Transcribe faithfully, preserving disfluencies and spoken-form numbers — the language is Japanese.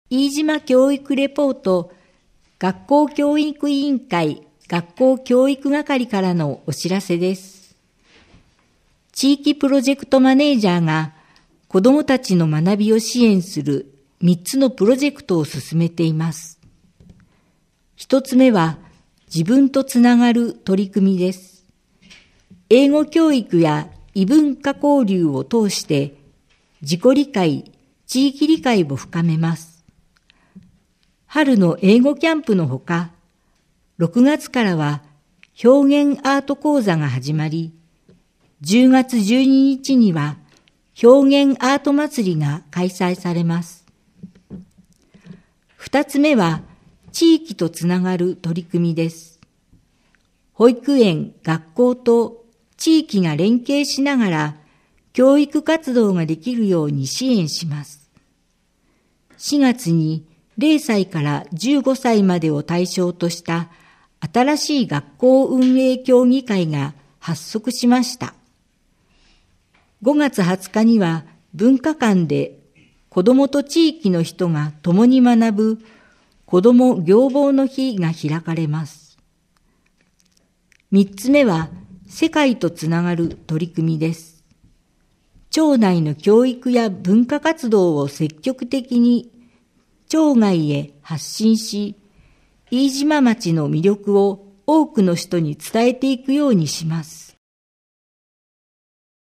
飯島教育レポート学校教育委員会学校教育係からのお知らせです。地域プロジェクトマネージャーが子どもたちの学びを支援するみっつのプロジェクトを進めています。ひとつめは自分とつながる取り組みです。英語教育や異文化交流を通して自己理解、地域理解を深めます。春の英語キャンプのほか、ろくがつからは表現アート講座が始まり、じゅうがつじゅうににちには表現アート祭りが開催されます。二つ目は地域とつながる取り組みです。保育園、学校と地域が連携しながら教育活動ができるように支援します。しがつにれいさいからじゅうごさいまでを対象とした新しい学校運営協議会が発足しました。ごがつはつかには文化館で子どもと地域の人が共に学ぶ子ども業防の日が開かれます。三つ目は世界とつながる取り組みです。町内の教育や文化活動を積極的に町外へ発信し、飯島町の魅力を多くの人に伝えていくようにします。